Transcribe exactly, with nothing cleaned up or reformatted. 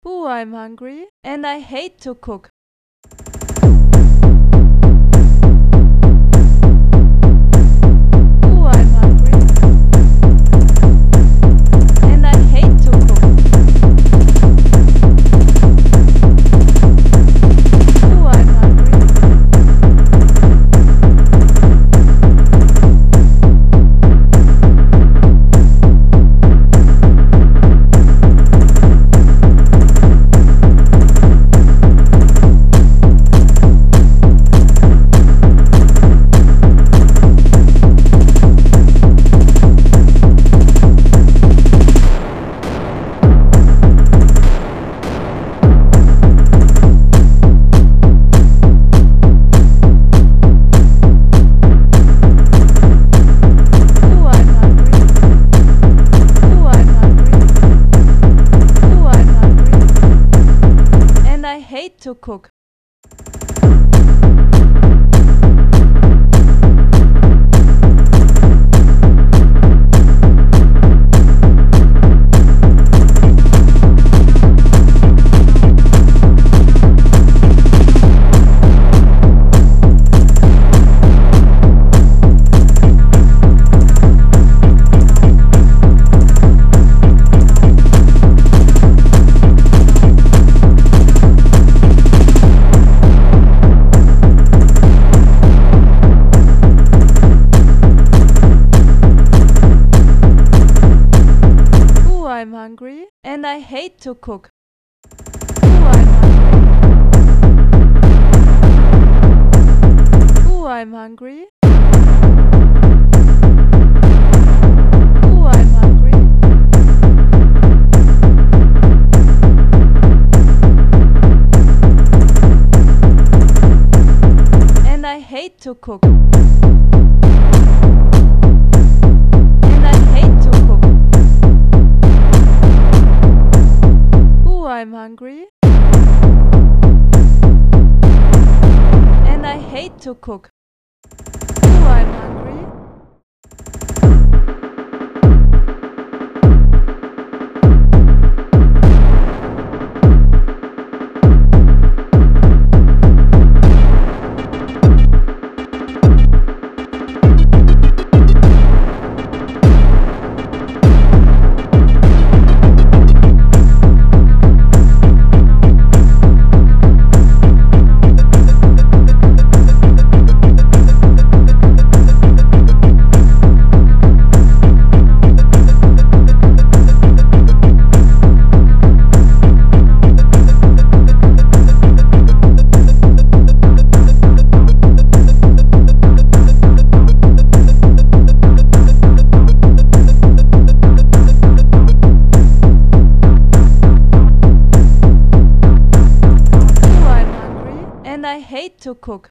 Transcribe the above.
Ooh, I'm hungry and I hate to cook. Ooh, I'm hungry and I hate to cook. Ooh, I'm hungry. I hate to cook. I'm hungry and I hate to cook. Ooh, I'm hungry. Ooh, I'm hungry. And I hate to cook. I'm hungry and I hate to cook. Ooh, I'm hungry. And I hate to cook.